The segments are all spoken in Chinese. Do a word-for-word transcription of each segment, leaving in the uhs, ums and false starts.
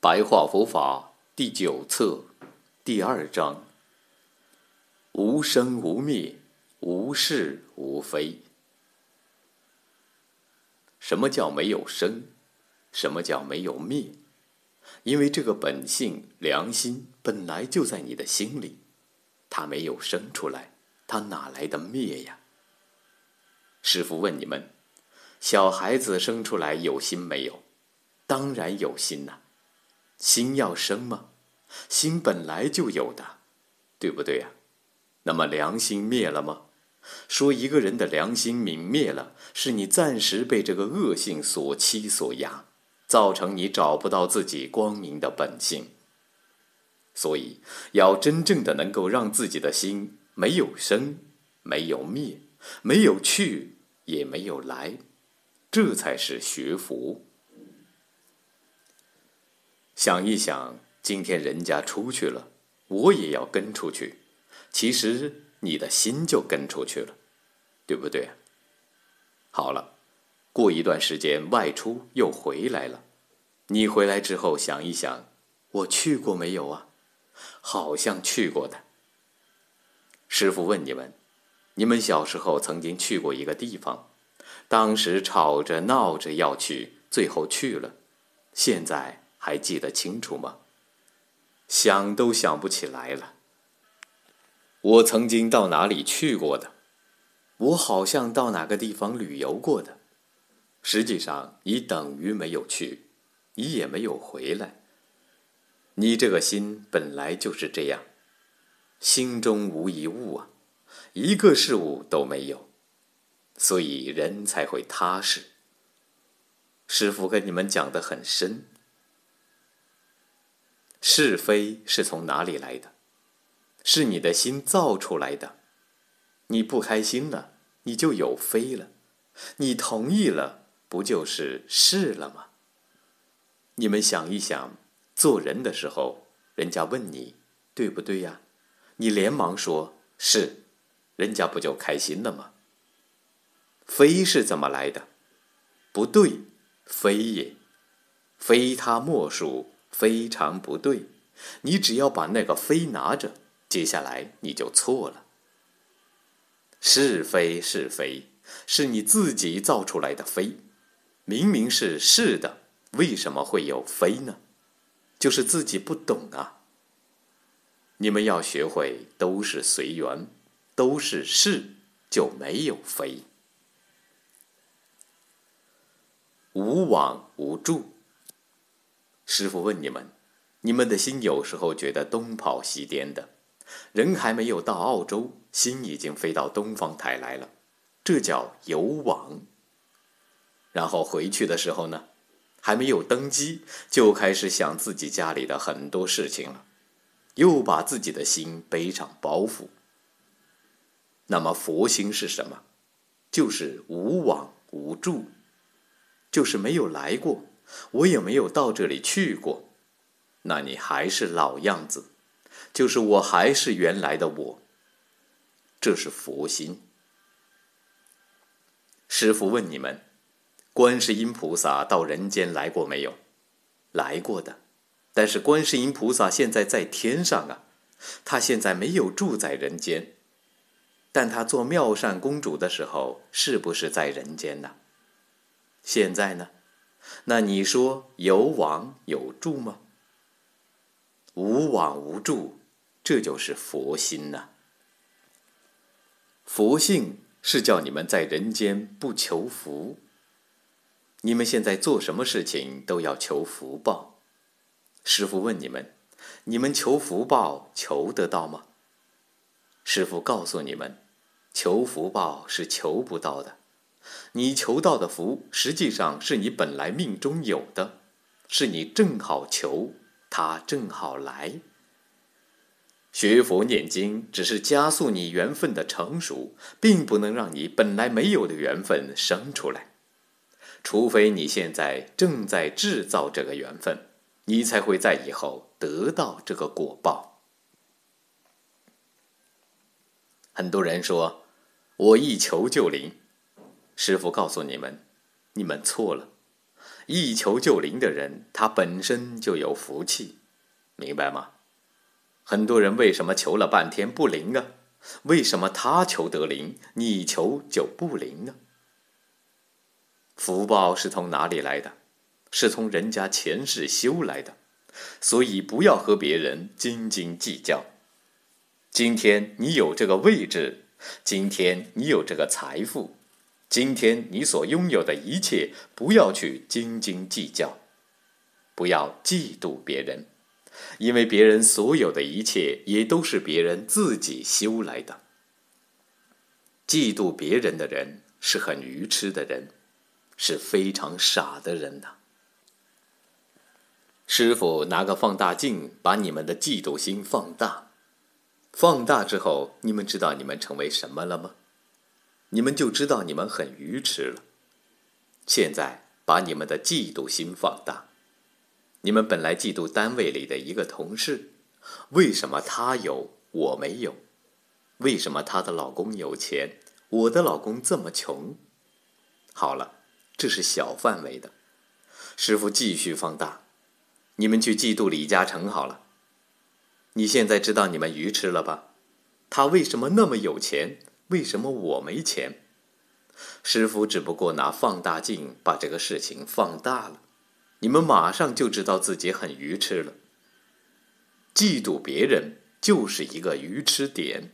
白话佛法第九册第二章：无生无灭，无是无非。什么叫没有生？什么叫没有灭？因为这个本性良心本来就在你的心里，它没有生出来，它哪来的灭呀？师父问你们，小孩子生出来有心没有？当然有心呐、啊。心要生吗？心本来就有的，对不对呀、啊？那么良心灭了吗？说一个人的良心泯灭了，是你暂时被这个恶性所欺所压，造成你找不到自己光明的本性。所以要真正的能够让自己的心没有生，没有灭，没有去，也没有来，这才是学佛。想一想，今天人家出去了，我也要跟出去，其实你的心就跟出去了，对不对？好了，过一段时间外出又回来了，你回来之后想一想，我去过没有啊？好像去过的。师父问你们，你们小时候曾经去过一个地方，当时吵着闹着要去，最后去了，现在还记得清楚吗？想都想不起来了。我曾经到哪里去过的？我好像到哪个地方旅游过的。实际上，你等于没有去，你也没有回来。你这个心本来就是这样，心中无一物啊，一个事物都没有，所以人才会踏实。师父跟你们讲得很深。是非是从哪里来的？是你的心造出来的。你不开心了，你就有非了；你同意了，不就是是了吗？你们想一想，做人的时候，人家问你，对不对呀？你连忙说是，人家不就开心了吗？非是怎么来的？不对，非也。非他莫属，非常不对。你只要把那个非拿着，接下来你就错了。是非是非，是你自己造出来的非。明明是是的，为什么会有非呢？就是自己不懂啊。你们要学会都是随缘，都是是，就没有非。无往无住。师父问你们，你们的心有时候觉得东跑西颠的，人还没有到澳洲，心已经飞到东方台来了，这叫有往。然后回去的时候呢，还没有登机，就开始想自己家里的很多事情了，又把自己的心背上包袱。那么佛心是什么？就是无往无住，就是没有来过，我也没有到这里去过，那你还是老样子，就是我还是原来的我，这是佛心。师父问你们，观世音菩萨到人间来过没有？来过的，但是观世音菩萨现在在天上啊，他现在没有住在人间，但他做妙善公主的时候，是不是在人间呢？现在呢？那你说有往有住吗？无往无住，这就是佛心呐、啊。佛性是叫你们在人间不求福。你们现在做什么事情都要求福报。师父问你们，你们求福报求得到吗？师父告诉你们，求福报是求不到的。你求到的福，实际上是你本来命中有的，是你正好求，它正好来。学佛念经只是加速你缘分的成熟，并不能让你本来没有的缘分生出来。除非你现在正在制造这个缘分，你才会在以后得到这个果报。很多人说，我一求就灵。师父告诉你们，你们错了。 一求就灵的人，他本身就有福气，明白吗？很多人为什么求了半天不灵啊？为什么他求得灵，你求就不灵呢？福报是从哪里来的？是从人家前世修来的，所以不要和别人斤斤计较。今天你有这个位置，今天你有这个财富，今天你所拥有的一切，不要去斤斤计较，不要嫉妒别人，因为别人所有的一切也都是别人自己修来的。嫉妒别人的人是很愚痴的人，是非常傻的人呐。师父拿个放大镜把你们的嫉妒心放大，放大之后，你们知道你们成为什么了吗？你们就知道你们很愚痴了。现在把你们的嫉妒心放大，你们本来嫉妒单位里的一个同事，为什么他有我没有？为什么她的老公有钱，我的老公这么穷？好了，这是小范围的。师父继续放大，你们去嫉妒李嘉诚好了。你现在知道你们愚痴了吧？他为什么那么有钱？为什么我没钱？师父只不过拿放大镜把这个事情放大了，你们马上就知道自己很愚痴了。嫉妒别人就是一个愚痴点。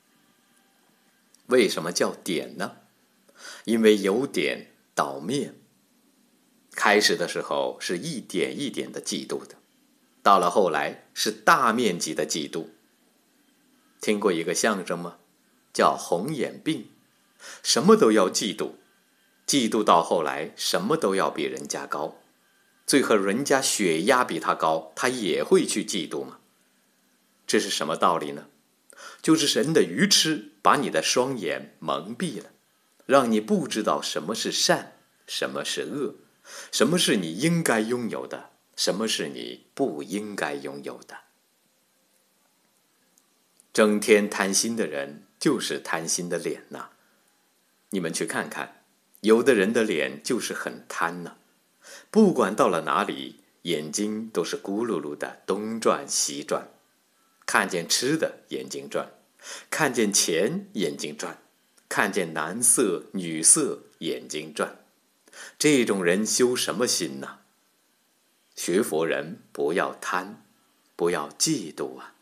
为什么叫点呢？因为由点到面。开始的时候是一点一点的嫉妒的，到了后来是大面积的嫉妒。听过一个相声吗？叫红眼病，什么都要嫉妒，嫉妒到后来什么都要比人家高，最后人家血压比他高，他也会去嫉妒吗？这是什么道理呢？就是人的愚痴把你的双眼蒙蔽了，让你不知道什么是善，什么是恶，什么是你应该拥有的，什么是你不应该拥有的。整天贪心的人就是贪心的脸呐、啊，你们去看看，有的人的脸就是很贪呐、啊，不管到了哪里，眼睛都是咕噜噜的东转西转，看见吃的眼睛转，看见钱眼睛转，看见男色女色眼睛转。这种人修什么心呢？学佛人不要贪，不要嫉妒啊！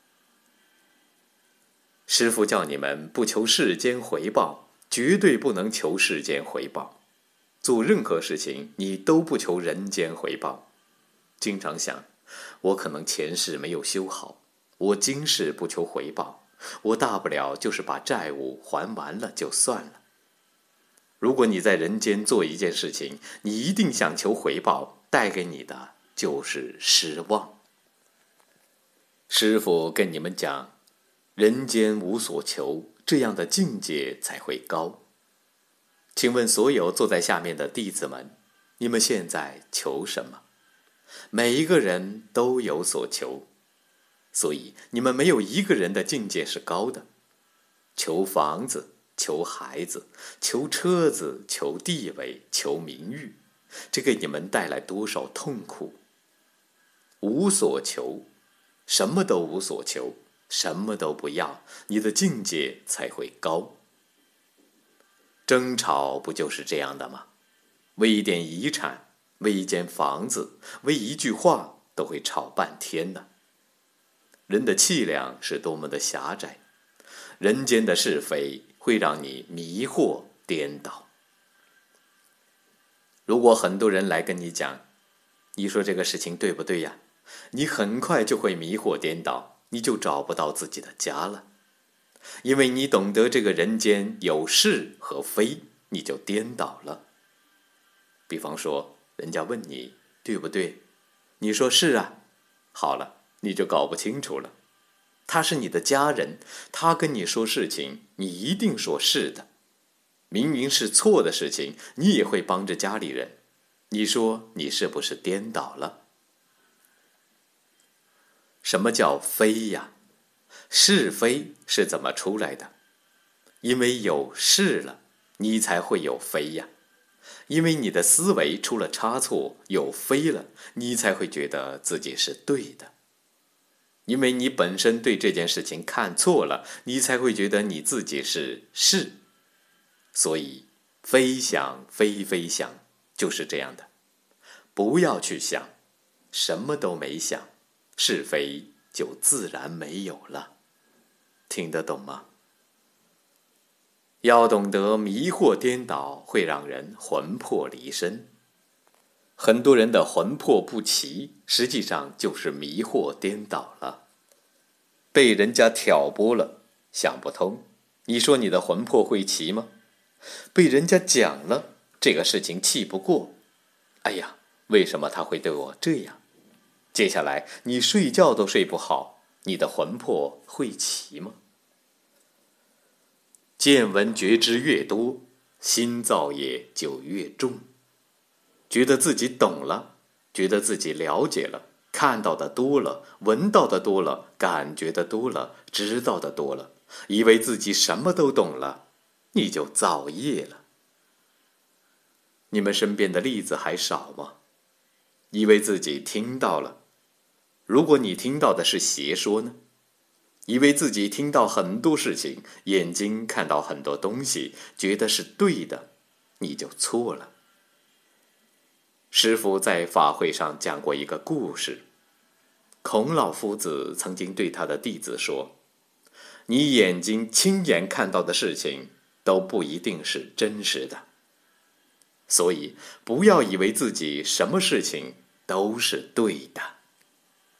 师父叫你们不求世间回报，绝对不能求世间回报。做任何事情你都不求人间回报。经常想，我可能前世没有修好，我今世不求回报，我大不了就是把债务还完了就算了。如果你在人间做一件事情，你一定想求回报，带给你的就是失望。师父跟你们讲，人间无所求，这样的境界才会高。请问所有坐在下面的弟子们，你们现在求什么？每一个人都有所求，所以你们没有一个人的境界是高的。求房子，求孩子，求车子，求地位，求名誉，这给你们带来多少痛苦？无所求，什么都无所求，什么都不要，你的境界才会高。争吵不就是这样的吗？为一点遗产，为一间房子，为一句话，都会吵半天的。人的气量是多么的狭窄，人间的是非会让你迷惑颠倒。如果很多人来跟你讲，你说这个事情对不对呀？你很快就会迷惑颠倒，你就找不到自己的家了。因为你懂得这个人间有是和非，你就颠倒了。比方说，人家问你对不对，你说是啊，好了，你就搞不清楚了。他是你的家人，他跟你说事情，你一定说是的。明明是错的事情，你也会帮着家里人。你说你是不是颠倒了？什么叫非呀？是非是怎么出来的？因为有是了，你才会有非呀。 因为你的思维出了差错，有飞了，你才会觉得自己是对的。因为你本身对这件事情看错了，你才会觉得你自己是是。所以非想非非想就是这样的，不要去想，什么都没想，是非就自然没有了。听得懂吗？要懂得迷惑颠倒会让人魂魄离身。很多人的魂魄不齐，实际上就是迷惑颠倒了，被人家挑拨了，想不通。你说你的魂魄会齐吗？被人家讲了这个事情气不过，哎呀，为什么他会对我这样？接下来你睡觉都睡不好，你的魂魄会齐吗？见闻觉知越多，心造业就越重。觉得自己懂了，觉得自己了解了，看到的多了，闻到的多了，感觉的多了，知道的多了，以为自己什么都懂了，你就造业了。你们身边的例子还少吗？以为自己听到了，如果你听到的是邪说呢？以为自己听到很多事情，眼睛看到很多东西，觉得是对的，你就错了。师父在法会上讲过一个故事，孔老夫子曾经对他的弟子说，你眼睛亲眼看到的事情都不一定是真实的，所以不要以为自己什么事情都是对的。